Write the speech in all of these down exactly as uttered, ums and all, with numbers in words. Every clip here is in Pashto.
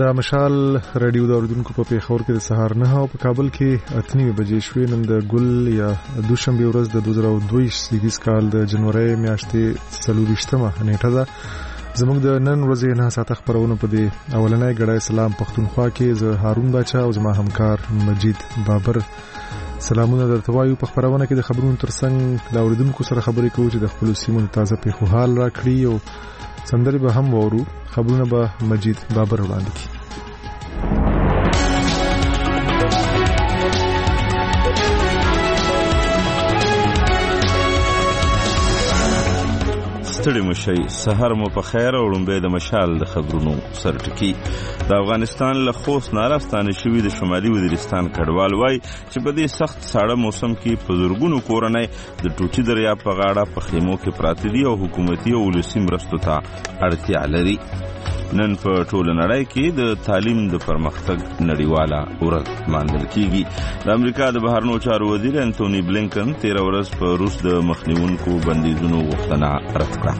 دا مشال رادیو د اوریدونکو په پیښور کې د سهار نه او په کابل کې اتنی بجې شوې. نن د ګل یا دوشنبه ورځ د دوه زره دوه ویشت کال د جنوري میاشتې څلورویشتمه نیټه ده. زموږ د نن ورځې نه ساعته خبرونه په دې اولنۍ غړای سلام پښتونخوا کې زه هارون باچا او زما همکار مجید بابر سلامونه درته وایو. په خبرونه کې د خبرونو ترڅنګ د اوریدونکو سره خبرې کوو چې د خپل سیمو تازه پیښو حال راکړي او سندري به هم وورو. خبرونه به مجید بابر وړاندې کړي. ستړي مشي سحر مو په خیر او لومبه د مشال د خبرونو سرټکی. د افغانستان له خوست ناراستانه شوی د شمالي وزیرستان کډوال وای چې په دې سخت ساړه موسم کې په زورګونو کورنۍ د ټوچي دریا په غاړه په خیمو کې پراته دي او حکومتي او ولسي مرستو ته اړتیا لري. نن په ټوله نړۍ کې د تعلیم د پرمختګ نړیواله ورځ ماندل کیږي. د امریکا د بهرنیو چارو وزیر انټونی بلینکن تیر ورځ په روس د مخنیونکو بندیزونو غوښتنه رد کړه.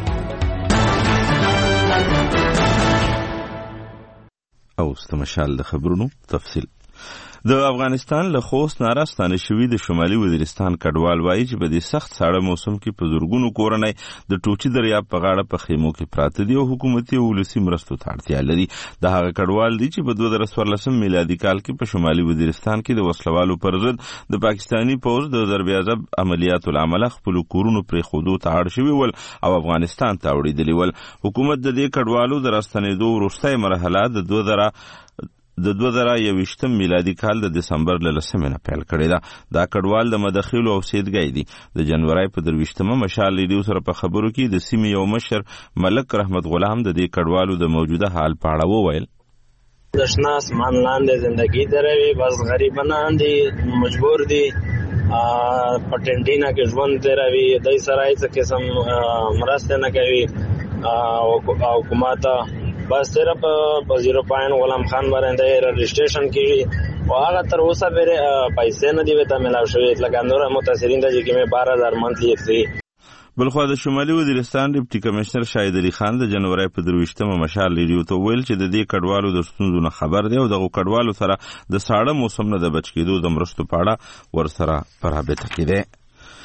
او ستمشال د خبرونو تفصیل. د افغانستان له خوست ناراستانه شوی د شمالي وزیرستان کډوال وایي چې په دې سخت ساړه موسم کې په زورګونو کورنۍ د ټوچي دریاب په غاړه په خیمو کې پراته دي او حکومتي او ولسي مرستو ته اړتیا لري. د هغه کډوال دي چې په دوه زره څوارلسم میلادي کال کې په شمالي وزیرستان کې د وسلوالو پر ضد د پاکستاني پوځ د ضربېعضب عملیاتو له امله خپل کورونو پرېښودو ته اړ شوي ول او افغانستان ته وړېدلي ول. حکومت د دې کډوالو د راستنېدو وروستۍ مرحله د دوه زره د دوه زره یوویشتم میلادي کال د دسمبر له لسمې نه پیل کړې ده. دا کډوال د مداخلو او اوسېدګۍ دي. د جنوري په درویشتمه مشال ریډیو سره په خبرو کې د سیمې یو مشر ملک رحمت غلام د دې کډوالو د موجوده حال په اړه وویل. د شنه اسمان لاندې زندگی دروي، بس غریبانان دي، مجبور دي په ټنډینا کې ژوند دروي. دای سره هیڅ قسم مرسته نه کوي او حکومت بس صرف وزیر پاین غلام خان باندې رجسٹریشن کیږي او هغه تر اوسه به پیسې نه دی وته ملاو شوی. لکه نور متاثرین د چې کې بارہ ہزار منتلی اکسي. بلخو د شمالي وزیرستان ډیپټي کمشنر شاهد علي خان د جنوري په درویشتمه مشال ریډیو ته ویل چې د دې کډوالو د ستونزو نه خبر دی او دغه کډوالو سره د ساړه موسم نه د بچ کېدو د مرستو په اړه ورسره په رابطه کې دی.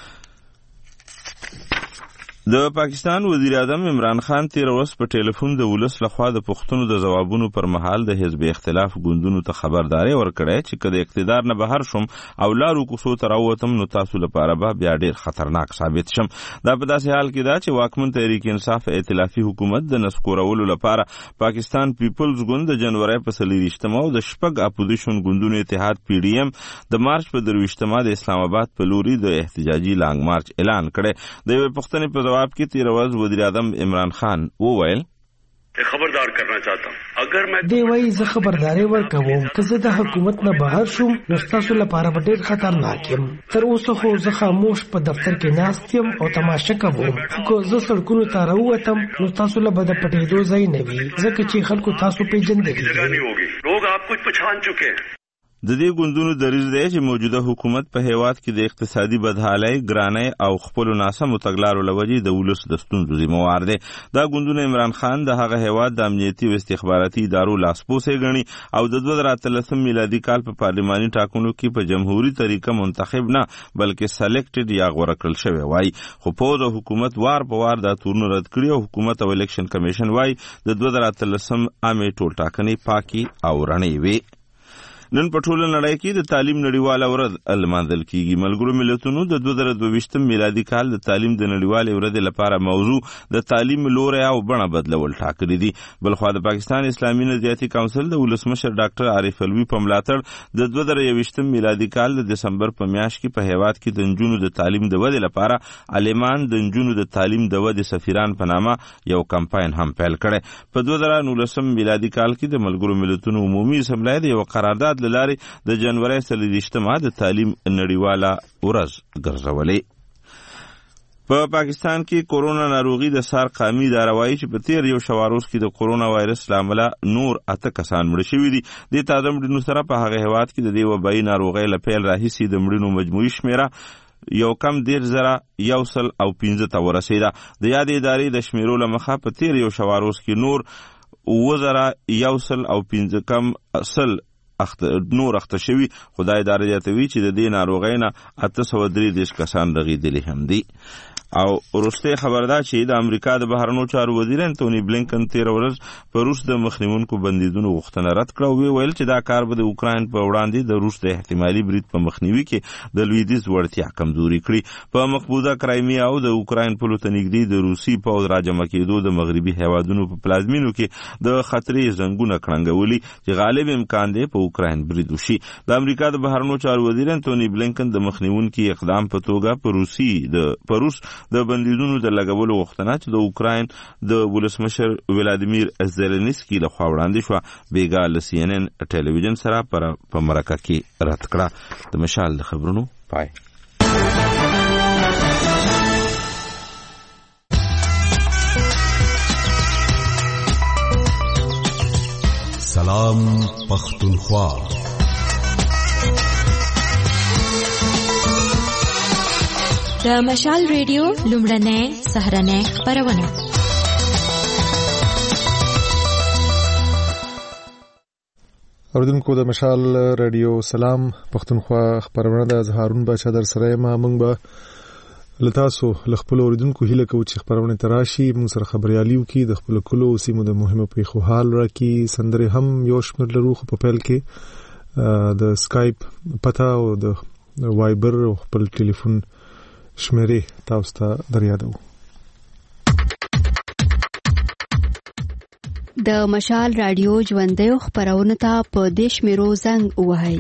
د پاکستان وزیر اعظم عمران خان تیر ورځ په ټلیفون د ولس لخوا د پښتنو د ځوابونو پر مهال د حزب اختلاف ګوندونو ته خبرداري ورکړه چې کله اقتدار نه بهر شوم او لارو کوڅو ته راووتم نو تاسو لپاره به بیا ډیر خطرناک ثابت شم. دا په داسې حال کې ده چې واکمن تحریک انصاف ائتلافي حکومت د نسکورولو لپاره پاکستان پیپلز ګوند د جنوري په څلورویشتمه او د شپږ اپوزیشن ګوندونو اتحاد پی ډی ایم د مارچ په درویشتمه د اسلام آباد په لوري د احتجاجي لانګ مارچ اعلان کړي. د یوې پوښتنې په جواب کې تیر ورځ وزیر اعظم عمران خان وویل خبردار کرنا چاہتا ہوں اگر میں دی وای زه خبرداري ورکوم که زه د حکومت نه بهر شوم نو تاسو لپاره به ډېر خطرناک یم. تر اوسه خو زه خاموش په دفتر کې ناست یم او تماشه کوم. خو زه سړکونو ته راووتم نو تاسو له به د پټېدو ځای نه وي ځکه چې خلکو تاسو پیژندلي لوگ آپ کو پہچان چکے ہیں. د دې ګوندونو دریځ دی چې موجوده حکومت په هیواد کې د اقتصادي بدحالۍ، ګرانۍ او خپلو ناسمو تګلارو له وجې د ولس د ستونزو ذمہوار دی. دا ګوندونه عمران خان د هغه هیواد د امنیتي او استخباراتي ادارو لاسپوڅی ګڼي او د دوه زره اتلسم میلادي کال په پارلماني ټاکنو کې په جمهوري طریقه منتخب نه بلکې سلیکټډ یا غوره کړل شوی وای. خو پوځ او حکومت وار په وار دا تورونه رد کړي او حکومت او الیکشن کمیشن وای د دوه زره اتلسم عامې ټولټاکنې پاکي او رڼې وي. نن په ټوله نړۍ کې د تعلیم نړیواله ورځ لمانځل کیږي. ملګرو ملتونو د دوه زره دوه ویشتم میلادي کال د تعلیم د نړیوالې ورځې لپاره موضوع د تعلیم لوری او بڼه بدلول ټاکلي دي. بلخوا د پاکستان اسلامي نظریاتي کونسل د ولسمشر ډاکټر عارف الوی په ملاتړ د دوه زره یوویشتم میلادي کال د دسمبر په میاشت کې په هیواد کې د نجونو د تعلیم د ودې لپاره عالمان د نجونو د تعلیم د ودې سفیران په نامه یو کمپاین هم پیل کړی. په دوه زره نولسم میلادي کال کې د ملګرو ملتونو عمومي اسمبلی د یو قرارداد لارې د جنوري څلورویشتمه د تعلیم نړیواله ورځ ګرځولې. په پاکستان کې کورونا ناروغي د سار قامي اداره وایي چې په تیر یو شواروز کې د کورونا وایرس له امله نور اته کسان مړه شوي دي. د تازه مړینو سره په هغه هیواد کې د دې وبایي ناروغۍ له پیل راهیسې د مړینو مجموعي شمیره یو کم دیر زره یو سل او پنځه ته ورسېده. د یادې ادارې د شمیرو له مخه په تیر یو شواروز کې نور وزرا یوسل او پنځه کم اصل اخت نور اخته شوی. خدای اداره یاتوي چې د دې ناروغۍ نه اته سوه درې دېرش کسان رغېدلي هم دي. او وروسته خبردا چې د امریکا د بهرنیو چارو وزیر انټونی بلینکن تیر ورځ په روس د مخنیونکو بندیدونو غوښتنه رد کړه او ویل چې دا کار به د اوکراین په وړاندې د روس د احتمالي برید په مخنیوي کې د لویدیځ وړتیا کمزوري کړي. په مقبوضه کرایمیا او د اوکراین په لور نږدې د روسي پوځ راجمع کېدو د مغربي هیوادونو په پلازمینو کې د خطرې زنګونه کړنګولي چې غالب امکان دی په اوکراین برید وشي. د امریکا د بهرنیو چارو وزیر انټونی بلینکن د مخنیونکو اقدام په توګه په روسي د پروس د بندیدونو د لګولو غوښتنه چې د اوکراین د ولسمشر ولادیمیر زيلنسکي له خوا وړاندې شوه بیګا له سی ان ان ټلویزیون سره پر په مرکه کې رد کړه. د مشال د خبرونو پای. سلام پختونخوا. د مشال ریډیو لومړنۍ سهرنۍ خبرونه. اوریدونکو د مشال ریډیو سلام پختونخوا خبرونه د زهارون بچا در سره ما موږ به لتاسو لخپل اوریدونکو هیله کوو چې خبرونه تراشي موږ سره خبرياليو کې د خپل کلو سیمو د مهمه پیښو حال راکې سندره هم یو شمېر لرو په پیل کې د سکایپ پتا او د وایبر او خپل ټلیفون شمیرې تاسو ته دریادو. د مشال رادیو ژوندۍ خبرونه ته په دیش میرو زنګ وهاي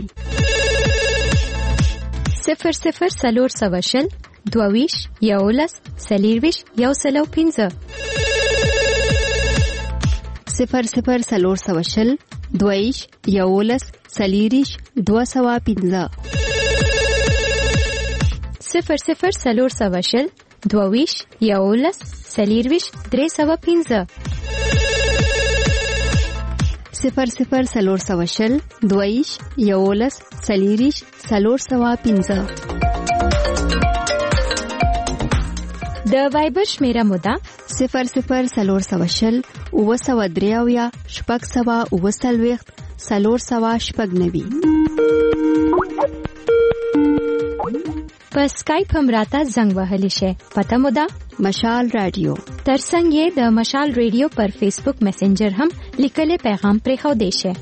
صفر صفر سلور سواشل دوویش یولس سلیرویش یو سلو پینزه صفر صفر سلور سواشل دوویش یولس سلیریش دو سوا پینزه صفر صفر سلور سواشل دوویش یولس سلیرویش درې سوا پینزه صفر صفر سلور سواشل دوویش یولس سلیریش سلور سوا پینزه. د وایبر شمیره مودا صفر صفر سلور سواشل اوه سوا دریاویا شپږ سوا اوه سلويخت سلور سوا شپږ نوي. په سکایپ هم راته زنګ وهلی شي. پته مو ده مشال رادیو. ترڅنګ یې د مشال رادیو پر فیسبوک میسنجر هم لیکلي پیغام پرې خو دی شي.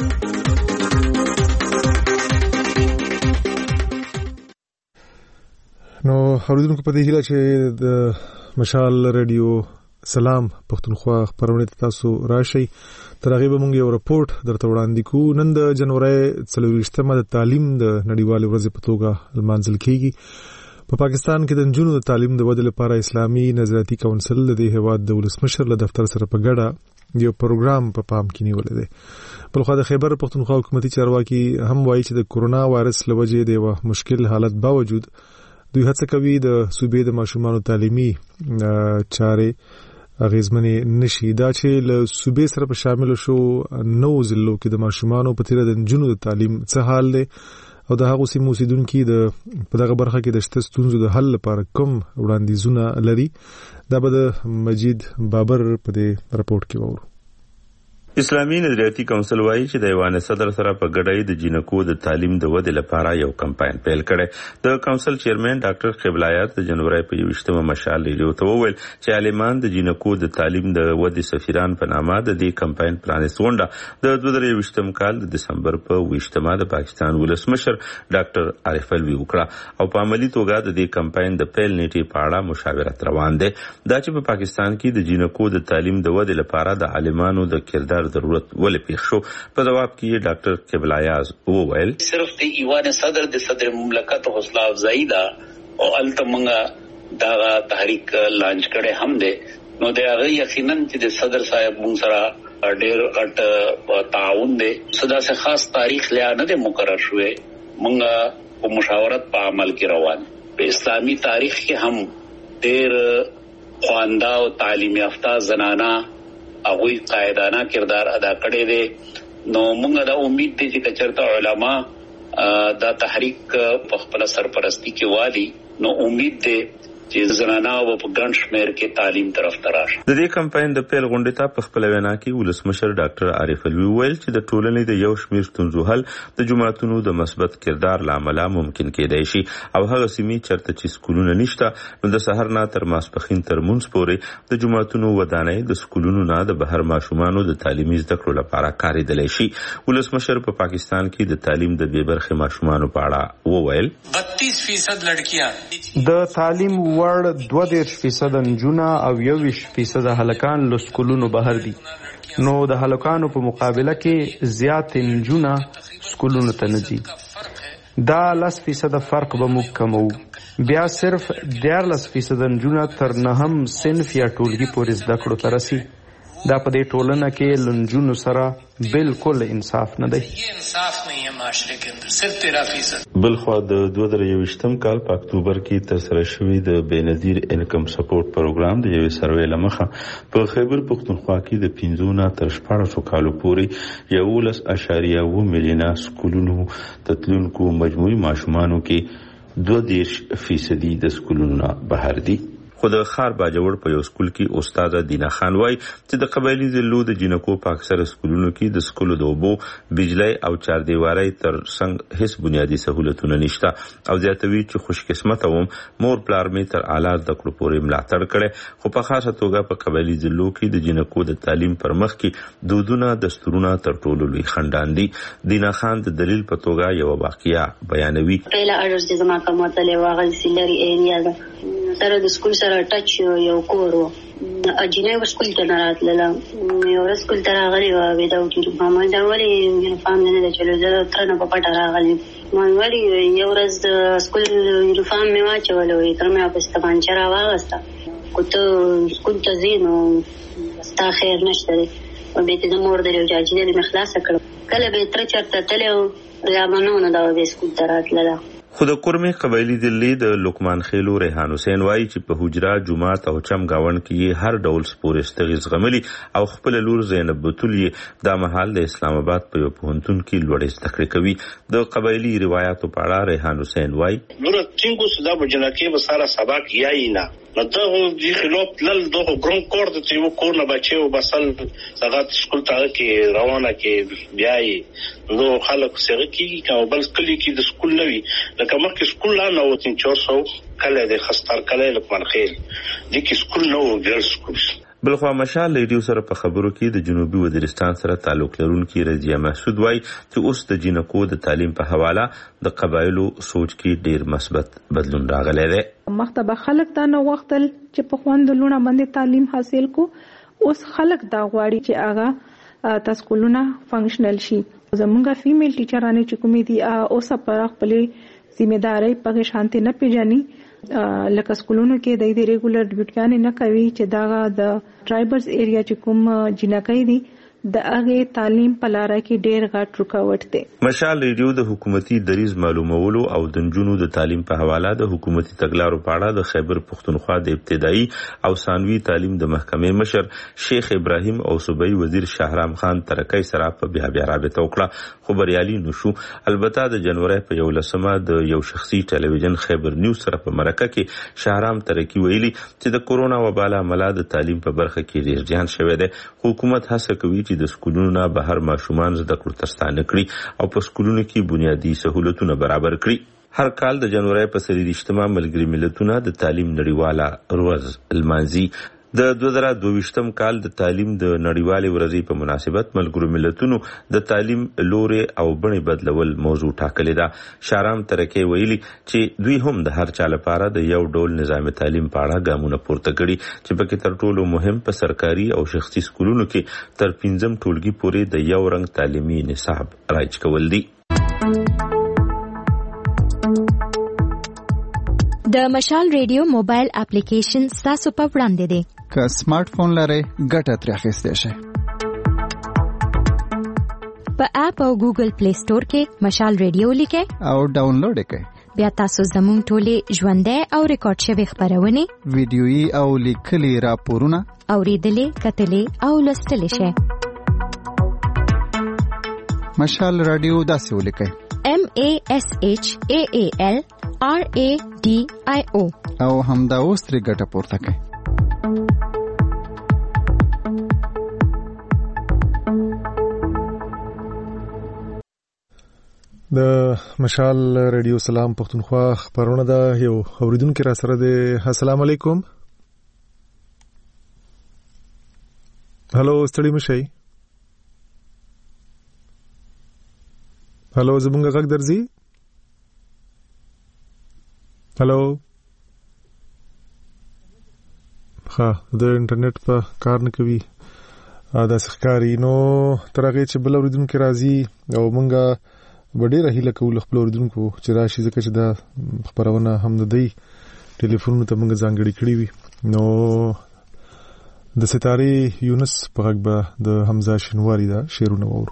نو اوریدونکو په دې هیله چې د مشال رادیو سلام پختونخوا خبرونه تاسو راشي تر هغه به موږ یو راپورټ درته وړاندې کوو. نن د جنوري څلورویشتمه د تعلیم د نړیوالې ورځې په توګه لمانځل کیږي. په پاکستان کې د نجونو د تعلیم د ودې لپاره اسلامي نظریاتي کونسل د دې هیواد د ولسمشر له دفتر سره په ګډه یو پروګرام په پام کې نیولې ده. په خو د خیبر پختونخوا حکومتي چارواکي هم وایي چې د کورونا وایرس لوجې د یو مشکل حالت باوجود دوی هڅه کوي د صوبې د ماشومانو تعلیمي چارې اغیزمنې نشي. دا چې له صوبې سره په شامل شو نو ضلعو کې د ماشومانو په تیر د نجونو د تعلیم څه حال دی او د هغو سیمو اوسیدونکي د په دغه برخه کې د شته ستونزو د حل لپاره کوم وړاندیزونه لري. دا به د مجید بابر په دې راپورټ کې وورو. اسلامي نظریاتي کونسل وایي چې د ایوان صدر سره په ګډه د جینکو د تعلیم د ودې لپاره یو کمپاین پیل کړي. د کونسل چیرمن ډاکټر قبلایات د جنوري په یوشتمه مشال ریډیو ته وویل چې عالمان د جینکو د تعلیم د ودې سفیران په نامه د دې کمپاین پرانیستونډه د دوه زره یوشتم کال د دسمبر په یوشتمه د پاکستان ولسمشر ډاکټر عارف الوی وکړه او په عملی توګه د دې کمپاین د پیل نیټې په اړه مشاورت روان دي. دا چې په پاکستان کې د جینکو د تعلیم د ودې لپاره د عالمانو د کردار ضرورت ولې پیښ شو. په جواب کې ډاکټر قبلایاز وویل صرف د ایوان صدر د صدر مملکت حوصله افزایی دا او التمنګه دا تحریک لانچ کړي هم ده نو دا هغه یقینا چې د صدر صاحب مون سره ډېر غټ تعاون دی. صدا سے خاص تاریخ لیا نه ده مقرر شوه مونږه په مشاورت په عمل کې روان. په اسلامي تاریخ کې هم ډېر خوانده او تعلیم یافته زنانا هغه قائدانه کردار ادا کړی دی. نو موږ دا امید دي چې کچرته علما دا تحریک په خپل سرپرستی کې والی نو امید دی چې زنانه او په ګڼ شمېر کې تعلیم طرف ته راشي. د دې کمپاین د پیل غونډې ته په خپل وینا کې ولسمشر ډاکټر عارف الوی ویل چې د ټولنې د یو شمېر ستونزو حل د جماعتونو د مثبت کردار لامل ممکن کېدای شي او هغه سیمې چرته چې سکولونه نشته نو د سحر نه تر ماسپخین تر مونږ پورې د جماعتونو ودانۍ د سکولونو نه د بهر ماشومانو د تعلیمي زده کړو لپاره کارېدلی شي. ولسمشر په پاکستان کې د تعلیم د بې برخې ماشومانو په اړه وویل بتیس فیصد لړکیان د تعلیم وړ دوه دېرش فیصد نجونه او یوویشت فیصد هلکان له سکولونو بهر دي، نو د هلکانو په مقابله کې زیات نجونه سکولونو ته نه ځي. دا لس فیصد فرق به موږ کمو. بیا صرف دیارلس فیصد نجونه تر نهم صنف یا ټولګي پورې زده کړو ته رسي. دا په دې ټولنه کې لنجونو سره بالکل انصاف نه دی. انصاف نه یې معاشره کې صرف تیرہ فیصد. بلخوا د دوه زره یوویشتم کال په اکتوبر کې ترسره شوی د بېنظیر انکم سپورټ پروګرام د یوې سروې له مخه په خیبر پښتونخوا کې د پنځه نه تر شپاړسو کالو پورې یولس اعشاریه اووه میلیونه سکولونو ته تلونکو مجموعي ماشومانو کې دوه دېرش فیصدي د سکولونو نه بهر دي. خو د خار باجوړ په یو سکول کې استاد دینا خان وای چې د قبایلی ضلعو د جنکو په اکثر سکولونو کې د سکولو د اوبو، بجلی او چاردیوارۍ تر څنګ هیڅ بنیادی سہولتونه نشته او زیاتوي چې خوش قسمت وم مور پلار می تر اعلی زده کړو پورې ملاتړ کړي. خو په خاصه توګه په قبایلی ضلعو کې د جنکو د تعلیم پر مخ کې دودونه دستورونه تر ټولو لوی خندان دي. دینا خان د دلیل په توګه یو واقعیا بیانوي. پهلا اړوس د زما کومه تلې واغل سیلری ایریا ده سره د سکول سره ټچ یو کور و اجینه و سکول ته نه راتلله. یو ورځ سکول ته راغلی وه ویداوټ یونیفارم. دا ولې یونیفارم نه ده چلو زه تره نه په پټه راغلی ما ولې یو ورځ د سکول یونیفارم مې واچولو تره مې واپس تمانچه راواغسته خو ته سکول ته ځې نو ستا خیر نشته دی. بیا ته د مور د یو جاجي دی مې خلاصه کړم. کله به تره چېرته تللی و بیا به نه نو دا به سکول ته راتلله. خو د کورمې قبایلی دلی د لقمان خیلو ریحان حسین وایي چې په حجره جمعات او چم گاون کې هر ډول سپورستغ زغملی او خپل لور زینب بتول دا محل د اسلام آباد په یو پوهنتون کې لوړې زده کړې کوي. د قبایلی روایتو په اړه ریحان حسین وایي نور څنګه سودا بجنکه بساره سبق یای نه نو ته دی خلاف لل دغه ګرون کور د تیو کور نه بچو بسل څنګه سکول ته کې روانه کې بیاي نو خلک سره کې او بل کلی کې د سکول نوي لکه مخکې سکول لا نو تین چور سو کله د خستار کله لکمن خیل د کې سکول نو ګرل سکول. بلخوا مشال ریډیو سره په خبرو کې د جنوبي وزیرستان سره تعلق لرونکي رضیه محسود وای چې اوس د جنکو د تعلیم په حواله د قبایلو سوچ کې ډیر مثبت بدلون راغلی دی. مختبه خلک دا نو وختل چې په خوند لونه باندې تعلیم حاصل کو اوس خلک دا غواړي چې هغه تاسو کولونه فنکشنل شي. زمونږه فیمیل ټیچرانه چې کومې دي اوس په خپل ځمېداري په شانتي نه پیژني لکه سکولونو کې د دې ریګولر ډیوټیان نه کوي چې دا د ټرایبلز ایریا چې کوم جنکۍ دي د هغه تعلیم په لار کې ډېر غټ رکاوټ دی. مشال ریډیو د حکومتي دریز معلومولو او د نجونو د تعلیم په حواله د حکومتي تګلارو په اړه د خیبر پښتونخوا د ابتدایي او ثانوي تعلیم د محکمې مشر شیخ ابراهیم او صوبایي وزیر شهرام خان ترکی سره په بیا بیا رابطه وکړه خو بریالي نشو. البته د جنوري په یولسمه د یو شخصي ټلویزیون خیبر نیوز سره په مرکه کې شهرام ترکی ویلي چې د کورونا وبا له امله د تعلیم په برخه کې ډیر زیان شوی دی. حکومت هڅه کوي چې د سکولونو نه بهر ماشومان زده کړو ترستانه کړي او په سکولونو کې بنیادی سہولتونه برابر کړي. هر کال د جنوري په څلوېښتمه ملګري ملتونه د تعلیم نړیواله ورځ لمانځي. د دوه زره دوه کال د تعلیم د نړیوالې ورځې په مناسبت ملګرو ملتونو د تعلیم لورې او بڼې بدلول موضوع ټاکلې ده. شهرام ترکی ویلي چې دوی هم د هر چا لپاره د یو ډول نظام تعلیم په اړه ګامونه پورته کړي چې پکې تر ټولو مهم په سرکاري او شخصي سکولونو کې تر پنځم ټولګي پورې د یو رنګ تعلیمي نصاب رایج کول دي. د مشال ریډیو موبایل اپلیکیشن ستاسو په وړاندې دی. که سمارټ فون لرئ ګټه ترې اخیستی شئ. په اپ او ګوګل پلی سٹور کې مشال ریډیو لیکئ او ډاونلوډ یې کړئ. بیا تاسو زموږ ټولې ژوندۍ او ریکارډ شوې خپرونې ویډیويي او لیکلي راپورونه اورېدلې کتلې او لوستلی شئ. مشال رادیو داسې ولیکئ: M A S H A A L R A D I O او همدا اوس ترې ګټه پورته کړئ. د مشال رادیو سلام پښتونخوا خبرونه ده. یو اوریدونکو را سره ده. السلام علیکم. هالو ستړي مشي. هالو زمونږ غږ درځي. هالو ها د انټرنیټ په کار نه کوي دا ښکاری. نو ترغه چې بل اوریدونکو راځي او مونږه وړي هیله کوو خپل اوریدونکو چې راشي ځکه چې دا خبرونه هم د دی ټلیفون ته مونږ ځانګړي کړی وي. نو د ستاره یونس په غږ به د حمزه شینواری دا شعرونه وورو.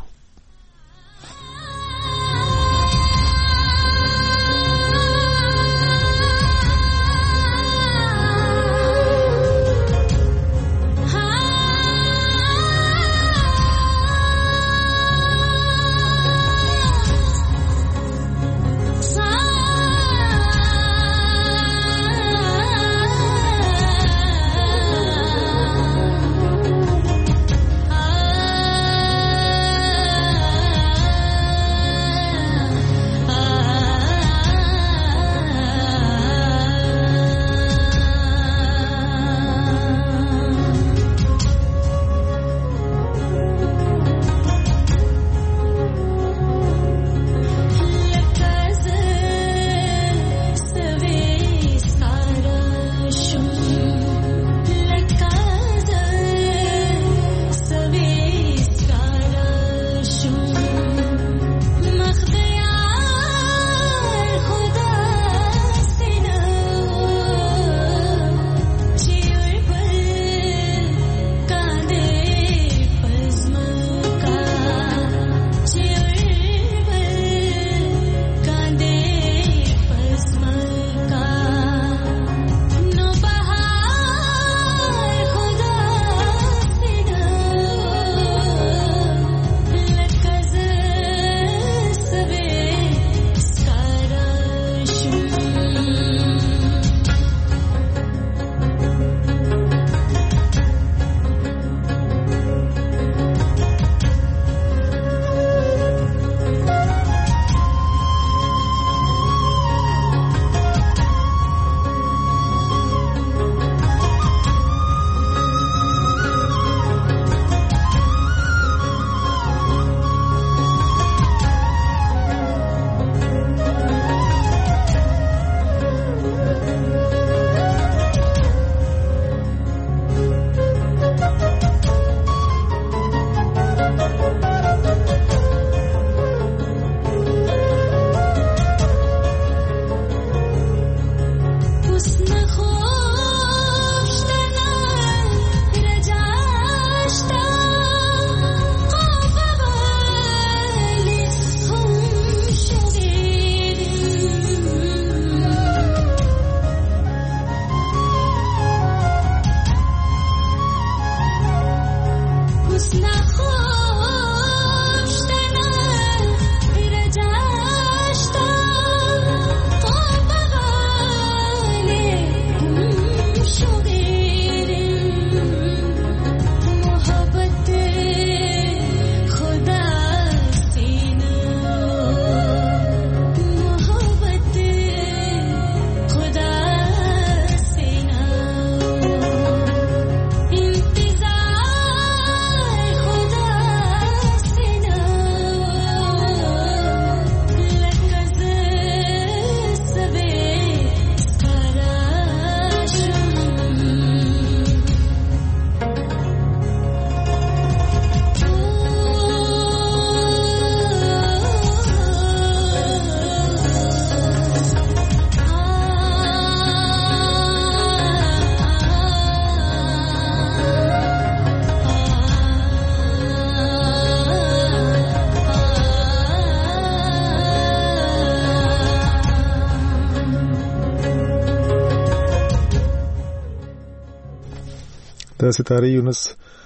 د ستاره یونس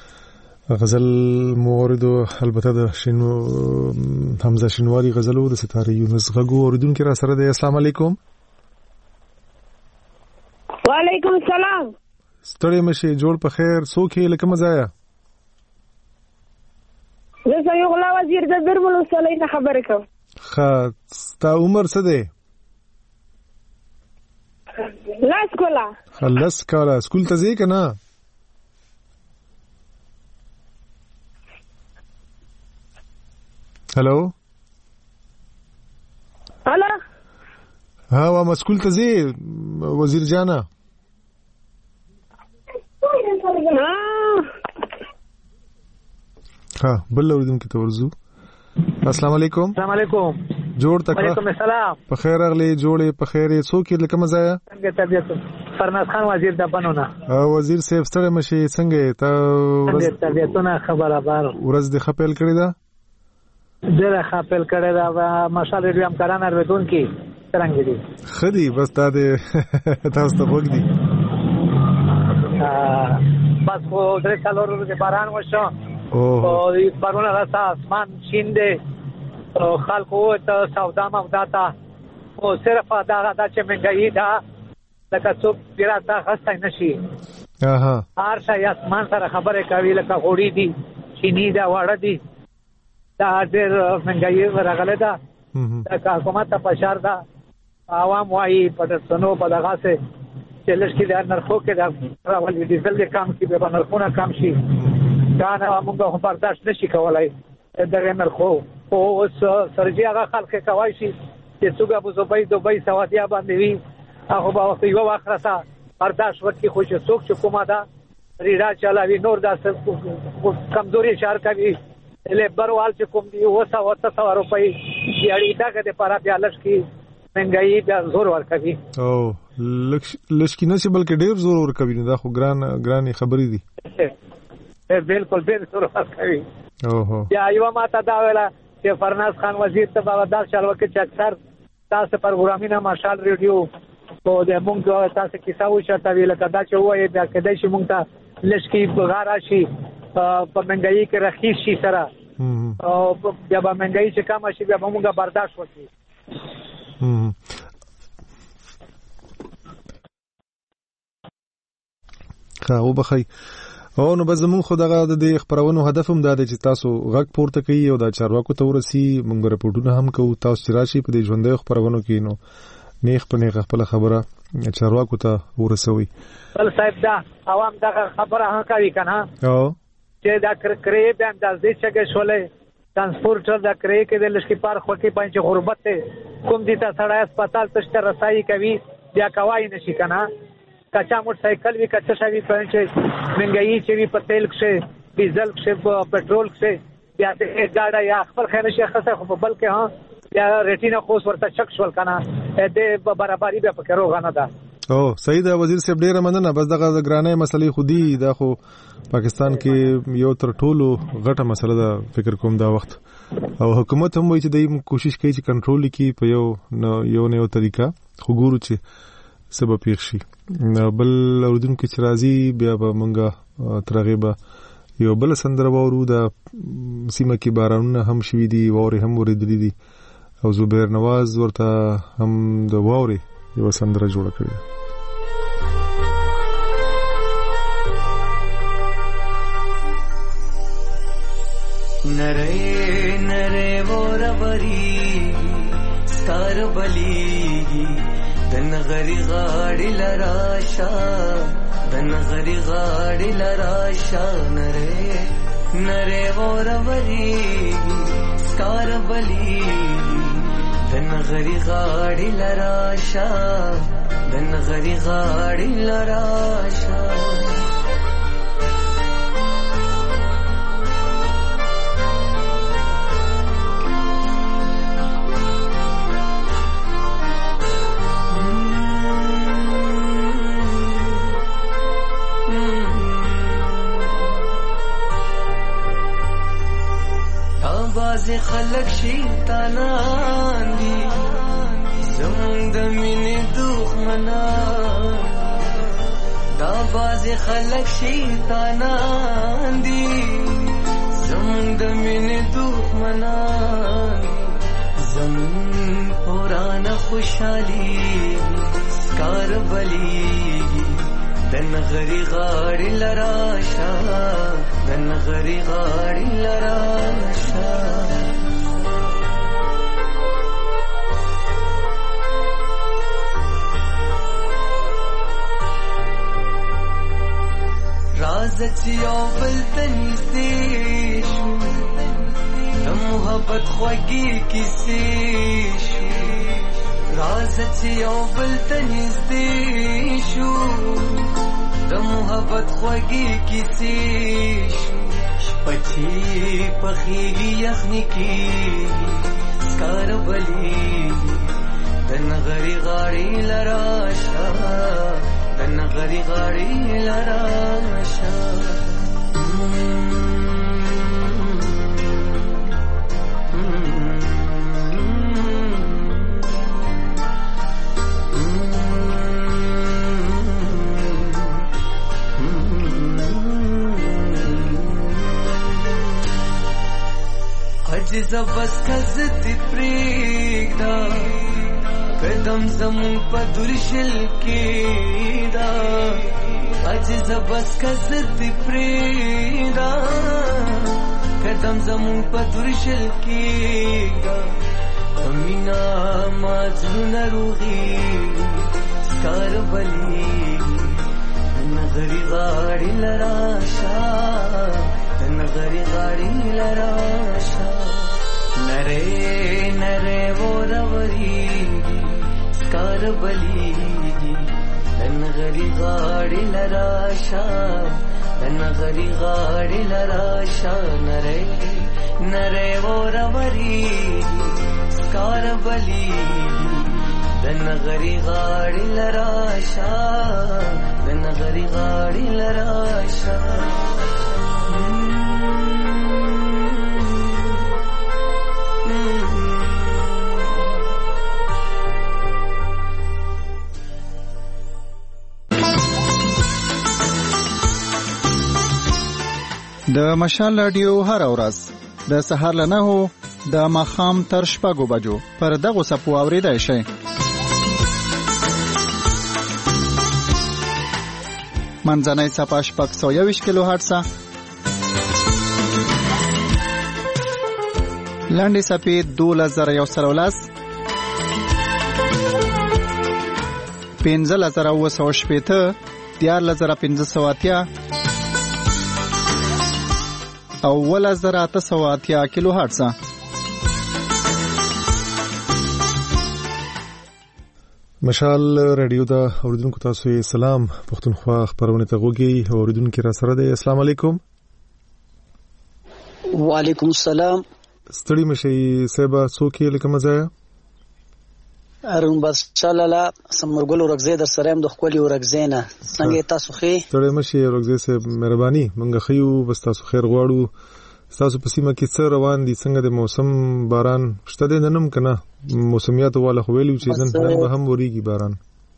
غزل مورد البته د شنو حمزه شینواری غزلو د ستاره یونس غږ اوریدونکو را سره د السلام علیکم. وعلیکم السلام. ستړي مشه جوړ په خیر. څوک یې لکه مزایا؟ زه سیو غلا وزیر د درمل وسلې نه خبرې کوم. ښه ستا عمر څه دی؟ لاس کولا. خلاص کاله سکول ته ځې کنه؟ هلو هلا ها وا مسکول ته ځې وزیر جانا؟ ها بل اوردونکو ته ورځو. السلام علیکم. السلام علیکم. جوړ تکړه. وعلیکم السلام. په خیر اغلی جوړې په خیر یې. څوک یې لکه مزایا؟ څنګه طبیعت؟ فرناز خان وزیر د بنونه. وزیر صاحب ستړي مشه څنګه ته؟ څنګه طبیعتونه خبره بار ورځ د خپل کړی دا؟ ډېر خپل کړی دا ماشال ریډیو هم کاران اردون کې څنګه دي؟ خدي بس دا د تاسو ته وګ دي. بس خو درې کالور د باران وشو او بارونه راځه اسمان شینده خلکو ته سودا موداتا او صرف دا دا چې منګي دا لکه څوک پیراته خسته نشي. اها هر شي اسمان سره خبره کوي لکه غوړي دي چینی دا وړه دي دا ډېر منګي ورغله دا دا حکومت ته فشار دا عوام وايي په تاسو په دغه څه چې لږ کې د نرخو کې دا راولي ډیزل د کم کې به نرخونه کم شي دا نه موږ هم برداشت نشي کولای دغه نرخو او سرجي هغه خلک کوي شي چې څوک ابو زبې دوبۍ سعودي باندې وي هغه به وخت یو اخرته برداشت وکړي خو چې څوک چې کومه دا ریډا چلاوي نور دا کمزوري شهر کوي لیبر وال چې کوم دی وسه وسه سو روپۍ یاري دا کې پر بیا لږ کې منګي بیا زور ور کوي او لږ کې نشي بلکې ډیر زور ور کوي دا خو ګران ګرانې خبرې دي بالکل ډیر زور ور کوي. اوه یا یو ماته دا ویلا چې فرناز خان وزیر ته بابا دار چالو کې چې اکثر تاسو پروګرامینه ماشال ریډیو او د مونږ تاسو کیسه وشته ویل کدا چې وایي دا کدا چې مونږ ته لشکي بغار شي په منګي کې رخص شي سره او بیا به منګي چې کم شي بیا مونږه برداشت وکړي. ښه وبخي او نو بس زمون خو دغه د خبرونو هدف هم دا دی چې تاسو غږ پورته کوي او دا چارواکو ته ورسي موږ رپورټونه هم کوو تاسو چې راشي په دې ژوندۍ خبرونو کې نو نیخ په نیخ خپل خبره چارواکو ته ورسوي. بل صاحب دا عوام دغه خبره هم کوي کنه او چې دا کرې به اندازې چې شولې ترانسپورټر دا کرې کې د لشکې پار خو کې پنځه غربت کوم دي ته سړی هسپتال ته رسایي کوي بیا کوي نشي کنه کچا موټر سایکل وی کچا شوی پنځه منګي چې وی په تیل کې ډیزل کې پټرول کې بیا د ګاډه یا خپل خیر شي خاصه خو بلکې ها یا ریټینا خوش ورته چک شول کنه د برابرۍ به پکې روغانه ده. او صحیح ده وزیر صاحب ډیره مننه. بس دغه ګرانه مسلې خودي دا خو پاکستان کې یو تر ټولو غټه مسله ده فکر کوم دا وخت او حکومت هم وایي چې دای کوشش کوي چې کنټرول کړي په یو یو نه یو طریقه خو ګورو چې سبب پیښ شي. بل اوردونکو چې راځي بیا به مونږه ترغیبه یو بل سندره وورو د سیمه کې بارانونه هم شوي دي ووري هم ورېدلې دي او زبیر نواز ورته هم د ووري یو سندره جوړه کړې ده. نره نره ووروري ستار بلیږي دن غری غاړي لراشا دن غری غاړي لراشا نره نره ووروري ستار بلیږي دن غری غاړي لراشا دن غری غاړي لراشا خلق شیطانان دي زمون د مینې دښمنان دا باز خلق شیطانان دي زمون د مینې دښمنان زمون پرانا خوشحالي سکار بلیږي د نغري غاړې لراشه د نغري غاړې لراشه راز چې یو بل ته نږدې شو د محبت خوږې کیسې شو راز چې یو بل ته نږدې شو د محبت خوږې کیسې شو شپه چې پخېږي یخني کېږي سکار بلیږي د نغري غاړې لراشه د نغري غاړې لراشه عجز بس کزت پریږده قدم زمون په درشل کې دا عجز بس کزت پریږده قدم زمون په درشل کې دا مینا مازونه روغي سکار بلیږي نغري غاړې لراشه نغري غاړې لراشه نره نره وروريږي سکار بلیږي د نغري غاړې لراشه د نغري غاړې لراشه نره نره وروريږي سکار بلیږي د نغري غاړې لراشه د نغري غاړې لراشه د مشال رادیو هر ورځ د سهار له نهو د ماښام تر شپږو بجو پر دغه سپو اورېدای شئ. منځنۍ صفحه شپږ سوه یوویشت کیلو هرټزه، لنډې صفحې دولس زره یو سل او لس، پنځلس زره اوه سوه شپېته، دیارلس زره پنځه سوه اتیا او اوولس زره اته سوه اتیا کیلو هرټزه. مشال رادیو دا اوریدونکو تاسو یې سلام. پښتونخوا خبرونه ته غوږی اوریدونکو را سره دی. السلام علیکم. وعلیکم السلام. ستړي مشي سبا څوک یې لکه مزه ارون بس چلاله سمرګل ورغزه در سره هم د خپل ورغزه نه څنګه تاسو خې ستړي مشي ورغزه سه مهرباني مونږ خيو بس تاسو خیر غواړو. تاسو په سیمه کې څه روان دي؟ څنګه د موسم باران شته د ننم کنه موسمیات والا خو ویلو چې نن به هم وریږي باران.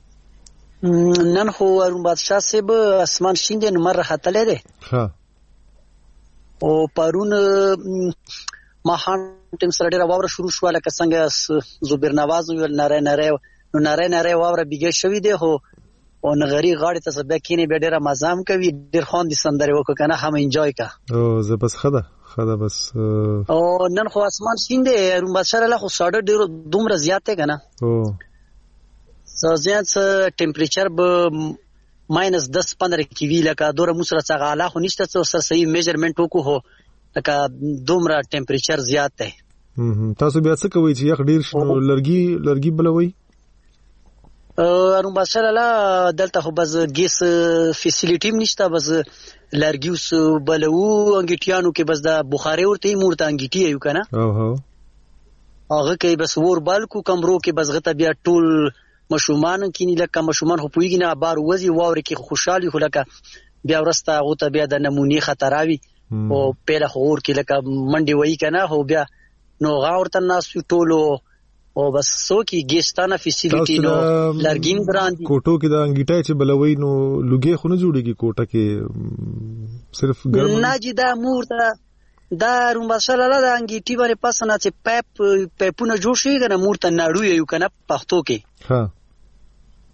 نن خو ارون بادشاہ سیب اسمان شین دی نو مر راحتله ده. ها او پرون ما هان ټیم سره ډیره واوره شروع شو لکه څنګه زوبیر نواز ویل ناره ناره نو ناره ناره واوره بیګه شوې ده. هو او نغری غاړه ته سبا کینه به ډیره مزام کوي ډیر خوان دي سندره وک کنه هم انجوای کا. او زه بس خدا خدا بس او نن خو اسمان شین دی روم بشر له خو ساده ډیر دومره زیاته کنه. او زیات ټمپریچر به ماینس دس پندرہ کی وی لکه دوره مسره څنګه اعلی خو نشته څو سر صحیح میجرمنت وکړو هو لکه دومره ټمپریچر زیات دی. تاسو بیا څه کوئ چې یخ ډیر شنو لرګي لرګي بلوي؟ ارون بشر له دلته خو بس ګیس فیسیلیټی نشته بس لرګیوس بلو انګټیانو کې بس د بخاري ورته مورته انګټی یو کنه. اوه هغه کې بس ور بالکو کمرو کې بس غته بیا ټول مشومان کینی لکه مشومان خو پویګ نه بار وځي واوري کې خوشحالي خو لکه بیا ورسته غته بیا د نمونی خطراوي او پیله خور کې لکه منډي وای کنه هو بیا نو غاورته ناس ټولو او بس سو کی ګیستانه فیسیلیټی نو لرګین براندي کوټو کې دا انګیټای چې بلوي نو لوګي خو نه جوړيږي کوټه کې صرف ګرم نه جی دا مورته دا روم بشاله دا انګیټي باندې پاسنه چې پایپ پایپونه جوړ شي کنه مورته ناړو یو کنه پښتو کې. ها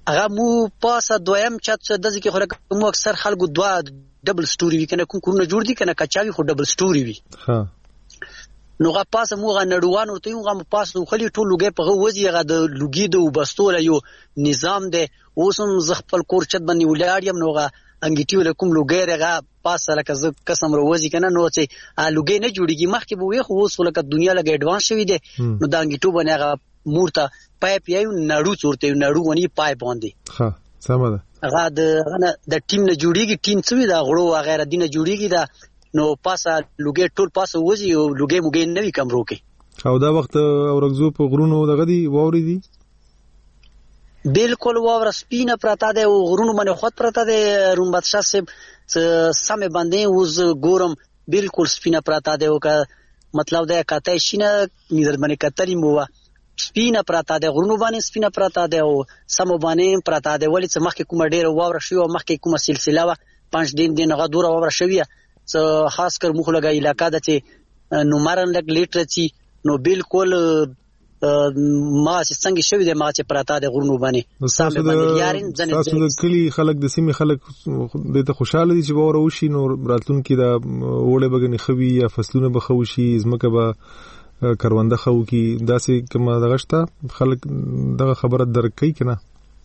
هغه مو پاسه دویم چت د ځکه خو لکه مو اکثر خلکو دوا ډبل سټوري وی کنه کوم کورونه جوړ دي کنه کچاوي خو ډبل سټوري وی ها نو غا پاسه مو غا نړوان ورته یو غا پاس نو خلی ټول لوګي په وځي غا د لوګي د وبستول یو نظام دی اوسم زخپل کور چت باندې ولاړ نو غا انګیټیو لکم لوګي رغه پاسه لکه ز قسم روزي کنه نو چې لوګي نه جوړیږي مخکې به وي خو اوس لکه دنیا لګ اډوانس شوی دی نو دا انګیټو باندې هغه مورته پایپ یې نړو چورته نړو ونی پایپ باندې ها سمه ده هغه د د ټیم نه جوړیږي ټیم څه دا غړو وغیرہ دینه جوړیږي دا نو پاسه لوګي ټول پاسه وځي او لوګي موګي نه وی کمرو کې او دا وخت اورغزو په غرونو دغه دی ووري دي بالکل واور سپینه پراته ده او غرونو باندې خود پراته ده رومبات شاسب سمه باندې اوس ګورم بالکل سپینه پراته ده او که مطلب ده کته شینه نظر باندې کتلی مو سپینه پراته ده غرونو باندې سپینه پراته ده او سمو باندې پراته ده ولی چې مخکې کومه ډیره واور شو او مخکې کومه سلسله وا پنځ دین دین غا دوره واور شوی څه خاص کر مخ لګا علاقہ ده چې نو مارن لګ لیټر چی نو بالکل ما چې څنګه شوی د ما چې پراته د غرونو باندې سامه باندې یارین ځنه تاسو د کلی خلک د سیمه خلک د ته خوشاله دي چې وره وشي نو راتلون کې دا وړه بګنی خوي یا فصلونه بخوشي زمکه به کرونده خو کې داسې کما دغشتا خلک دغه خبره درکې کنه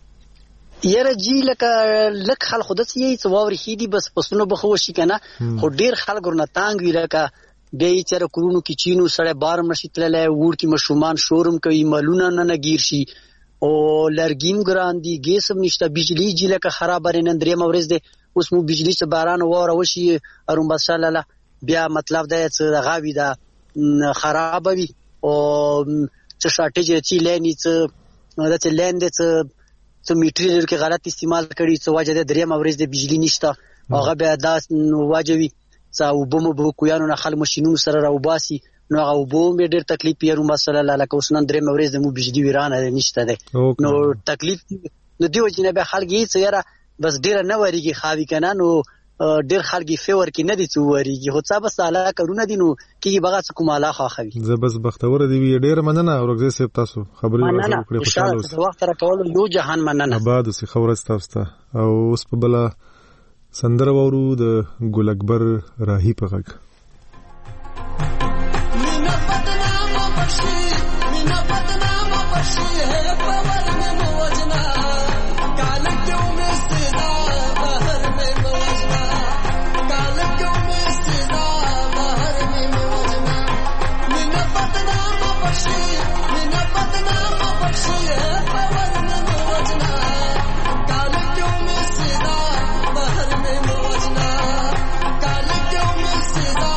یره جی لکه لک خل خودت یې څو وری هدي بس فصلونه بخوشي کنه خو ډیر خلک ورنه تانګ وی لکه به چر کورونو کې چینو سره بار مشتلله ور کې مشومان شورم کوي مالونه نه نګیر شي او لرګیم ګران دي ګیسم نشته بجلی جله که خراب رنن درې مورز دي اوس مو بجلی څخه باران وره وشي اروم بساله بیا مطلب دا چې غاوی دا خراب وي او چې شارټیج چی لینی چې دا چې لیند چې چې میټریل کې غلط استعمال کړي چې واجه د درې مورز دي بجلی نشته هغه بیا دا واجوي څاو بمو بو کویانو نه خل ماشينونو سره راوباسي نو هغه بو مې ډېر تکلیف یې مسله الله لکه اوس نن درې مورز د مو بجلی ورانه نشته ده نو تکلیف نو دیو چې نه به خلګي چې یاره بس ډېر نه وریږي خاوي کنه نو ډېر خلګي فیور کې نه دي چې وریږي خو څه بس الله کارونه دي نو کیږي بغا څه کوماله خوخوي زه بس بختور دی ډېر مننه اورګزه سیب تاسو خبرې ورکړې خوشاله اوسئ وخت راکول یو جهان مننه بعد سي خبره تاسو او اوس په بلا سندره وورو د ګل اکبر راهی په غږ مینا بدنامه بشي مینا بدنامه بشي ہے پاور میں موجنا کال کیوں میں سدا باہر میں موجنا کال کیوں میں سدا باہر میں موجنا مینا بدنامه بشي مینا بدنامه بشي ہے پاور میں موجنا کال کیوں میں سدا باہر میں موجنا کال کیوں میں سدا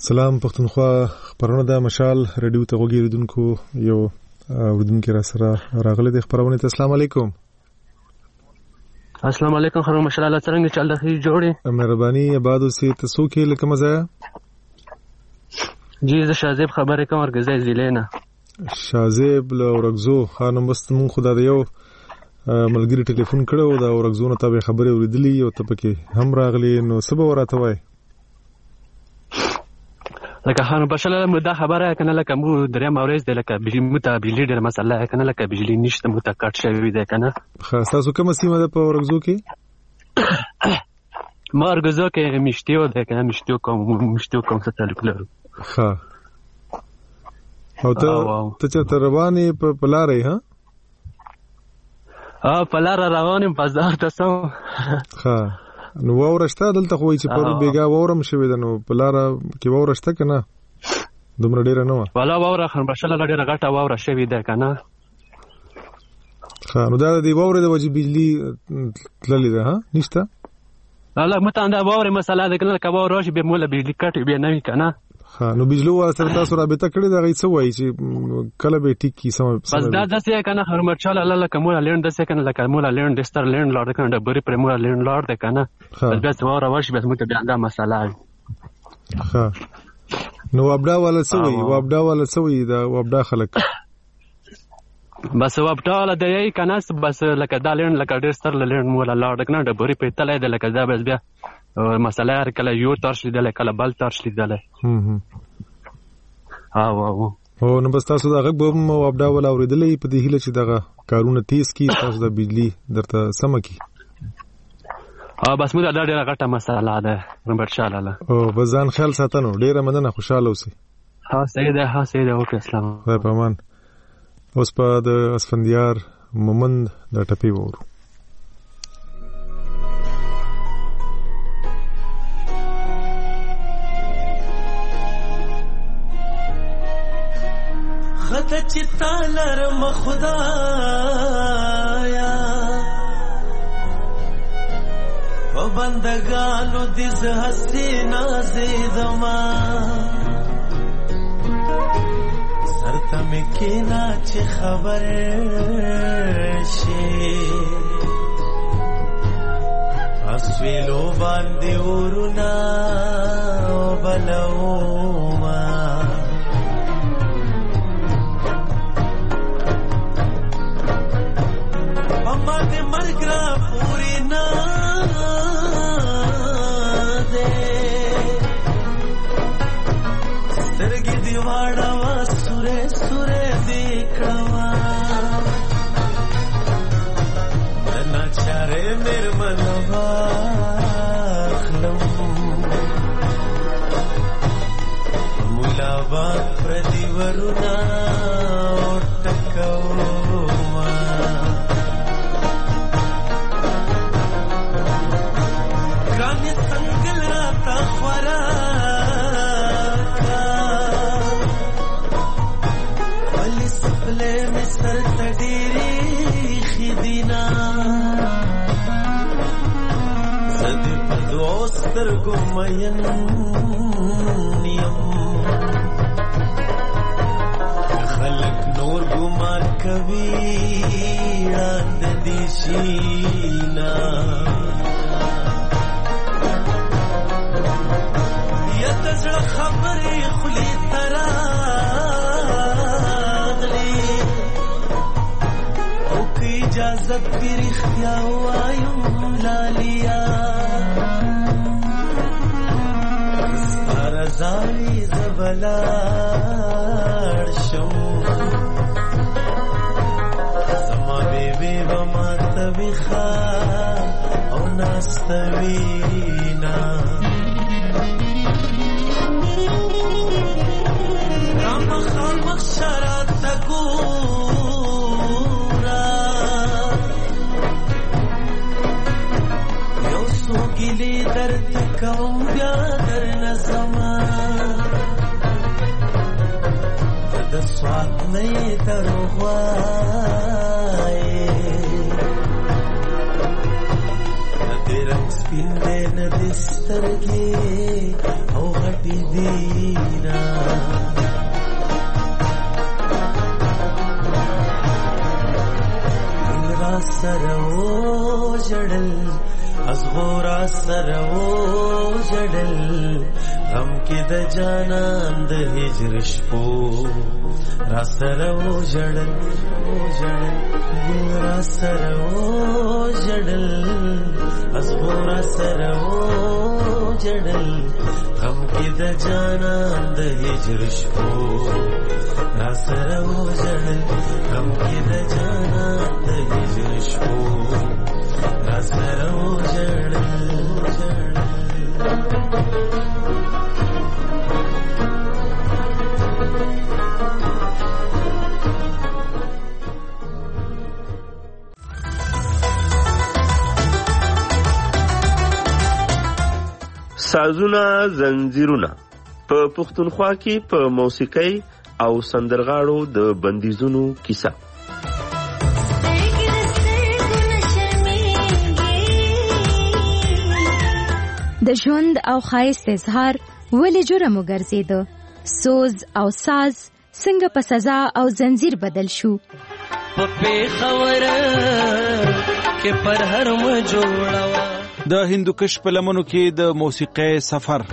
سلام پښتونخوا خبرونه د مشال رادیو ته وګورئ یو اوردونکو را سره راغله د خبرونه ته. السلام علیکم. السلام علیکم خبر مشال الله څنګه چل رہی جوړي مهرباني آباد اوسې تاسو کې لکه مزه جی زه شازیب خبرې کوم ورګزای زیلینا شازیب له ورغزو خانم بس مون خدای دی یو ملګری ټلیفون کړو دا ورغزو نه تابع خبرې اوریدلې او ته پکې هم راغلی نو سبا وراته وای لکه خان بشاله مده خبره کنه لکه مو درې مورز د لکه بجلی مته بجلی ډېر مسله کنه لکه بجلی نشته مته کټ شوی دی کنه خاص تاسو کوم سیمه ده په ورغزو کې ما ورغزو کې مشتیو ده کنه مشتیو کوم مشتیو کوم څه تعلق لري ها او ته ته چې روانې په پلارې ها ا پلار روانې بازار ته سو ها نو ورشته دلته خو چې پر بیګا ورم شوی د نو پلاره کې ورشته کنه دومره ډیر نه و والا وره خن بشاله ډیر غټه وره شوی ده کنه ها نو دا دی وره د وجه بجلی تللی ده ها نشته الله مته دا وره مسله ده کنه کبا روش به مولا بجلی کټ به نه کنه ها نو بجلی و سره تاسو رابطه کړی دا غي څه وایي چې کله به ټیک کی سم بس دا د څه کنه هرمت چل الله لکه مولا لند د څه کنه لکه مولا لند دستر لند لارد کنه د بری پر مولا لند لارد کنه بس بس وره واش بس مته بیا دا مسله ها نو وابدا ولا څه وایي وابدا ولا څه وایي دا وابدا خلک بس وابدا ولا د یی کنه بس لکه دا لند لکه دستر لند مولا لارد کنه د بری په تله د لکه دا بس بیا مسله هر کله یو ترش لیدل کله بل ترش لیدل هم ها واو او نو بس تاسو دا غږ به مو ابدا ولا اوریدلې په دې هیله چې دغه کارونه تیز کی تاسو د بجلی درته سم کی ها بس موږ دا ډیره غټه مسله ده رمبر شال الله او بزان خیال ساتنو ډیره مننه خوشاله اوسئ ها سید ها سید اوکې اسلام وای پامان اوس په د اسفندیار مومند د ټپی وورو خط چتا لرم خدایا و بندگانو دیز هستی نازیدما سرتا مکینا چی خبر شی اسویلو باندی اورونا بلوما مرګرا پوری نا دے سترګې دی واړه سورې سورې دیکھوا دنا چارې مېر منوا خلم مولا با پردی ورنا ټکو سترګو مین نیم خلق نور ګمان کوي اند دي شینا یا تزړه خبرې خلی تراغلی او کی اجازه پیر اختیا وایم لالیا زاری زبلار شو زما بیبی بما تبخا او ناستوینا رام خامخ شرات تگورا یو سو گلی درد کوم بیا در نظما د سوات نه دروغوای د رنگ سپین دې نه دسترګي او غټ دیدینا دل را سره و جړل ازغورا سره و جړل غم کې د جانان د هجر شپو را سره و جړل و جړل دل را سره و جړل ازغورا سره و جړل غم کې د جانان د هجر شپو را سره و جړل غم کې د جانان د هجر شپو را سره و جړل سازونه زنجیرونه په پښتونخوا کې په موسیقۍ او سندرغاړو د بندیزونو کیسه. د ژوند او ښایست اظهار ولې جرم وګرځېده؟ سوز او ساز څنګه په سزا او زنجیر بدل شو؟ په پیښور کې پر هر م جوړوا د هندوکش په لمنو کې د موسیقۍ سفر.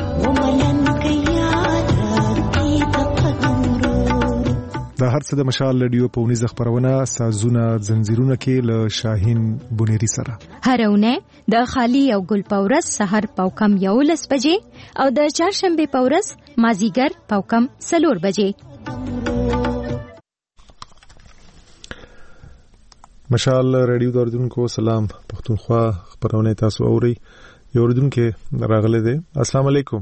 دا هر څه د مشال رادیو په ونیزه خبرونه سازونه زنجیرونه کې له شاهین بونيري سره هرونه د خالی او ګل پورس سحر پاوکم یولس بجې او د چهارشنبه پورس مازیګر پاوکم سلور بجې. مشال رادیو دردونکو سلام پښتونخوا خبرونه تاسو اوري یو اردونکو راغله ده. السلام علیکم.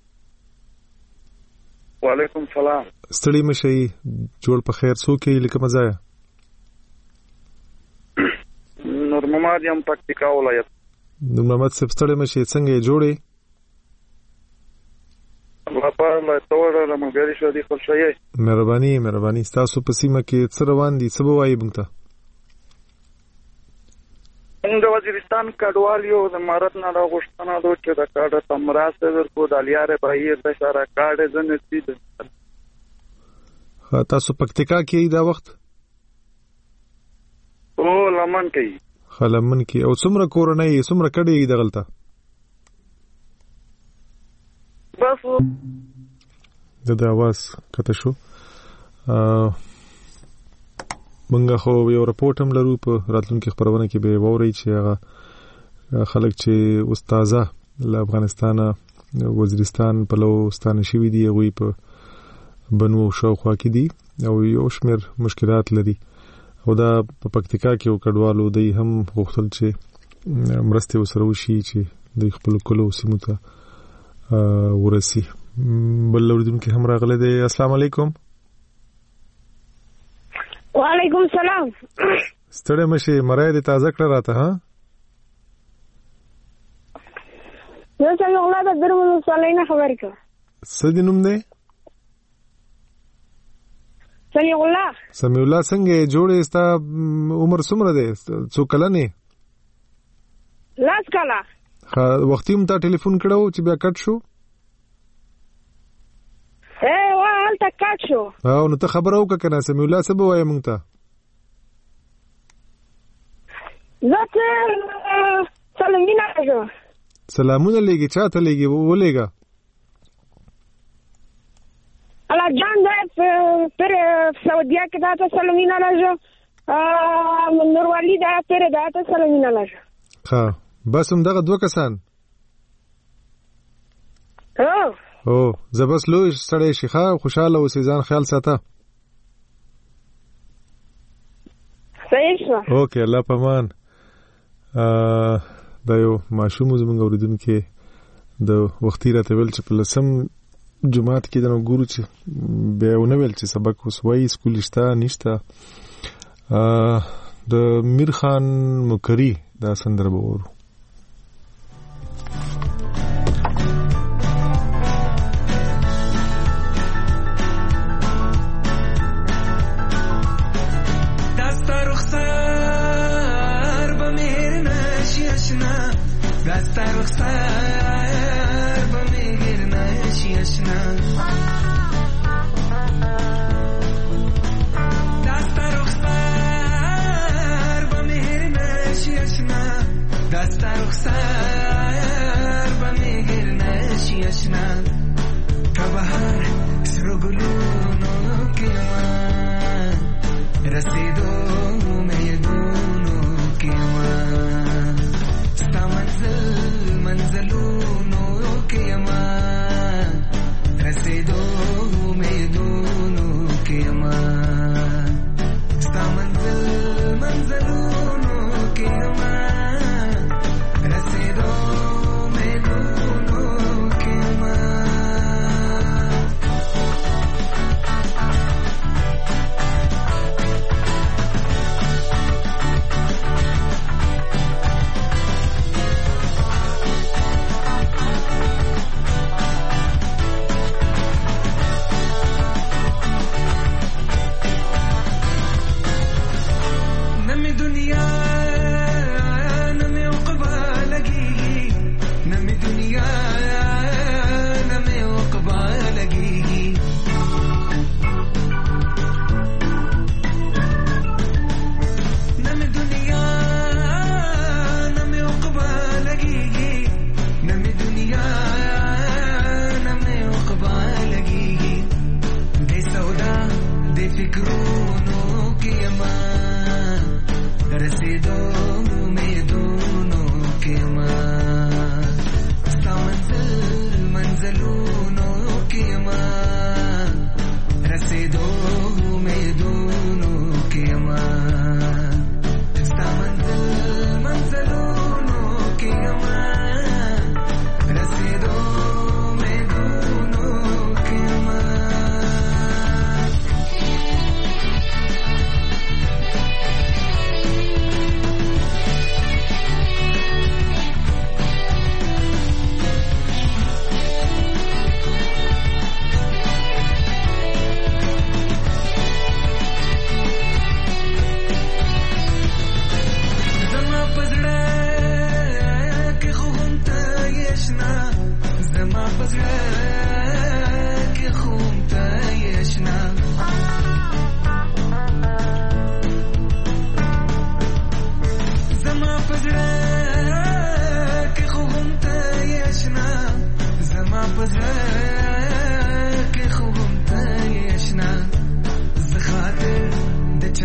وعلیکم سلام. ستړي مشي جوړ په خیر سو کې لکه مزایا. نور محمد یم پکتیکا ولایت. نور محمد صاحب ستړي مشي څنګه جوړي؟ الله پاک له توره رمګری شو دي خوشاله. مهرباني مهرباني تاسو په سیمه کې څه روان دي څه وایي بنګته؟ د وزیرستان کډوال یو د امارت نه راغښتنه دوه چې د کاډه تمراسه ورکو د الیاره بهیر د اشاره کاډه زنه سید. تاسو پکتیکا کې دا وخت؟ او لمن کې. خلمن کې او څومره کورنۍ څومره کډې دغلطه؟ بس د د आवाज کته شو. منګه خو یو رپورټ هم لرو په راتلونکو خبرونه کې به ووري چې هغه خلک چې استاده له افغانستان وزیرستان په لوستانه شوی دی وی په بنو شاوخوا کې دي او یو شمیر مشکلات لري او دا په پکتیکا کې او کډوالو دی هم غوښتل چې مرسته وسره وشي چې د خپل کلو سیمو ته ورسي. بل اوردونکو هم راغله دي. السلام علیکم. وعلیکم سلام. ستړي مشه مرای دې تازه کړه راته ها. زه څنګه اولاد درمو صالحینه خبر کا. څه دینوم دی؟ سمیع الله. سمیع الله څنګه جوړې ستا عمر څومره دی؟ څو کلنې؟ لاس کلا. ها وختي متا ټلیفون کړو چې بیا کټ شو. اے واه هلته کټ شو. او نو ته خبر او کنه سمیع الله څه بوای مونږ ته؟ زته سلامونه راځو. سلامونه لګي چاته لګي ولېګا. الله جان دې پر سعودیا کې دا سلامونه راځو. ا نور والي دا پر دا سلامونه راځو. ها بس هم دغه دوه کسان. او او زبس لوی سړی شيخه خوشاله او سيزان خیال ساته. صحیح شو. اوکې الله پامان. ا دا یو ماشوم زمونږ اوریدونکو د وختي راته ویل چې په لسم جمعات کې د نو ګورو چې به ونه ویل چې سبق وسوي سکول شته نشته. ا د میر خان مکری دا سندرب ورو. دست رخسار با میگیر نشی اشنا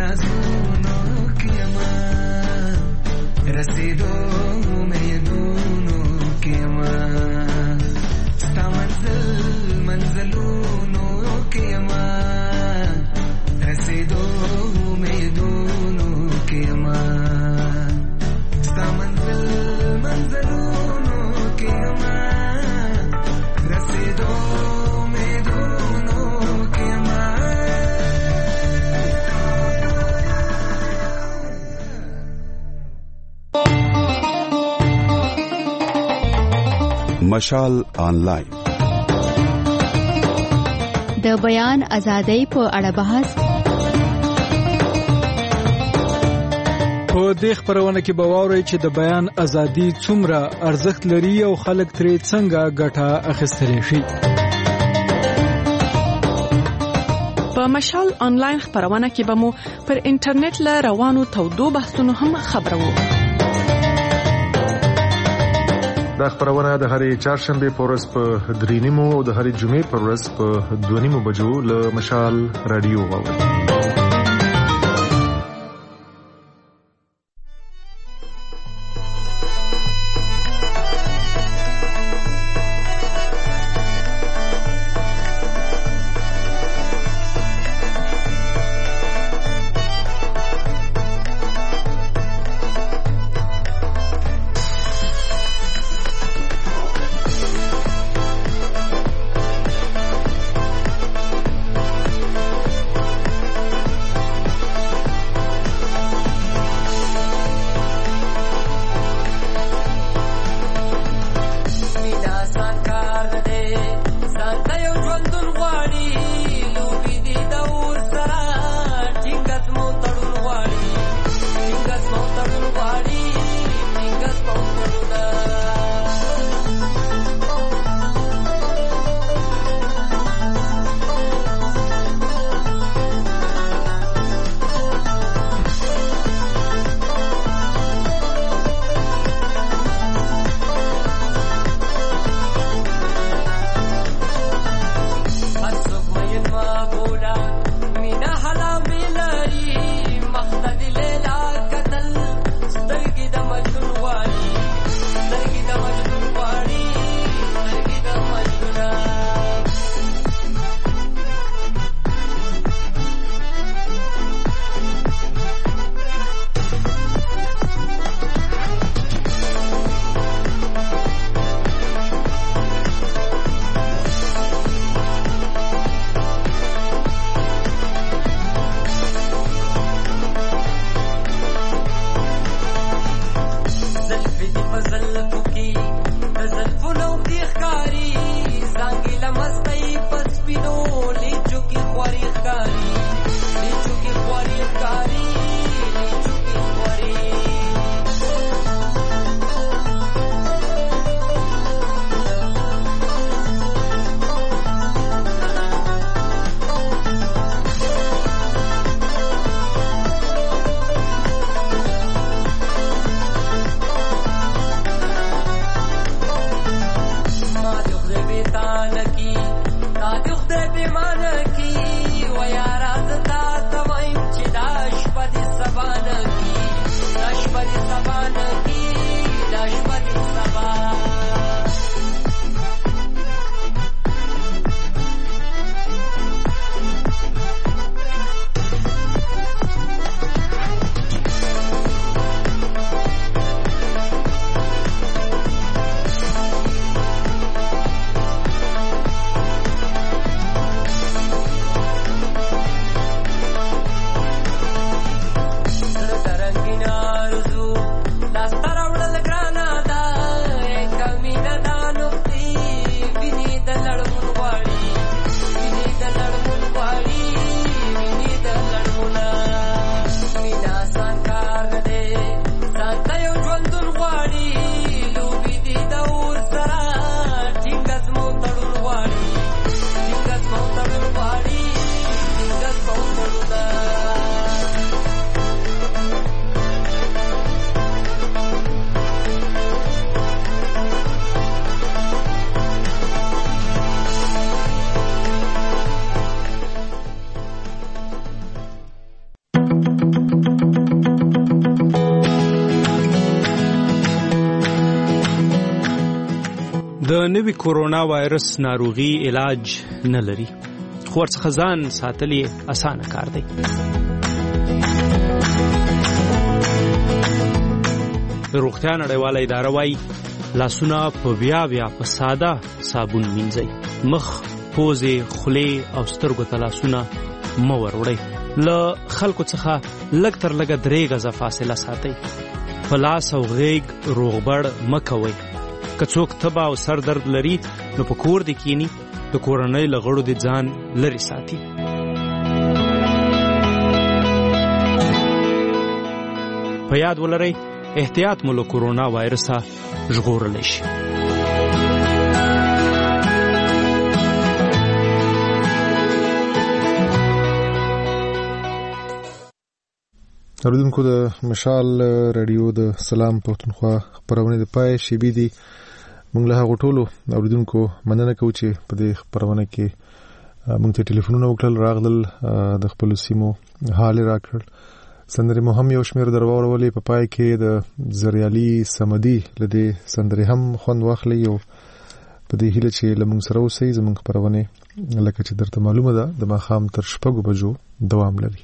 رازونو کېما رسیدو امیدونو کېما ستا منزل منزلونو کېما رسیدو امیدونو کېما ستا منزل منزلونو کېما رسیدو امیدونو کېما. مشال آنلاین د بیان ازادۍ په اړه بحث. په دې خبرونه کې به واورئ چې د بیان ازادي څومره ارزښت لري او خلک ترې څنګه ګټه اخیستلی شي. په مشال آنلاین خبرونه کې به مو پر انټرنیټ له روانو تودو بحثونو هم خبرو. دا خبرونه د هرې چهارشنبه په ورځ په درې نیمو او د هرې جمعې په ورځ په دوه نیمو بجو له مشال رادیو واورئ. د نوي کورونا وایرس ناروغي علاج نه لري، خو ورڅخه ځان ساتل یې اسانه کار دی. روغتیا نړیواله اداره وایي لاسونه په بیا بیا په ساده صابون مینځئ. مخ، پوزې، خولې او سترګو ته لاسونه مه وروړئ. له خلکو څخه لږ تر لږه درې غزه فاصله ساتئ. په لاس او غیږ روغبړ مه کوئ. که څوک تبه او سر درد لري نو په کور دې کینی، د کورنۍ له غړو دې ځان لرې ساتي. په یاد ولرئ احتیاط مو له کورونا وایرسه ژغورلی شي. اوریدونکو د مشال رادیو د سلام پښتونخوا خپرونه د پای شیبې دي. موږ له هغو ټولو اوریدونکو مننه کوو چې په دې خپرونه کې موږ ته ټلیفونونه وکړل، راغلل، د خپلو سیمو حال راکړل. سندرې مو هم یو شمېر در واورولې. په پای کې د زریالي صمدي له دې سندرې هم خوند واخلئ او په دې هیله چې له موږ سره اوسئ. زموږ خپرونې لکه چې درته معلومه ده د ماښام تر شپږو بجو دوام لري.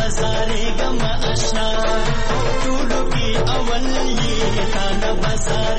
Bye.